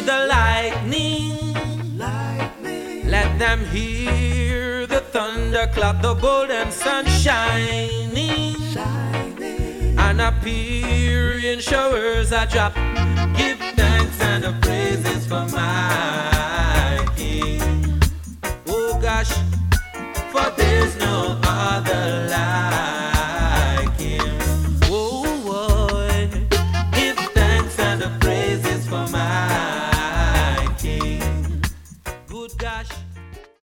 the lightning. Let them hear the thunderclap, the golden sun shining, and appear in showers that drop. Give thanks and the praises for mine.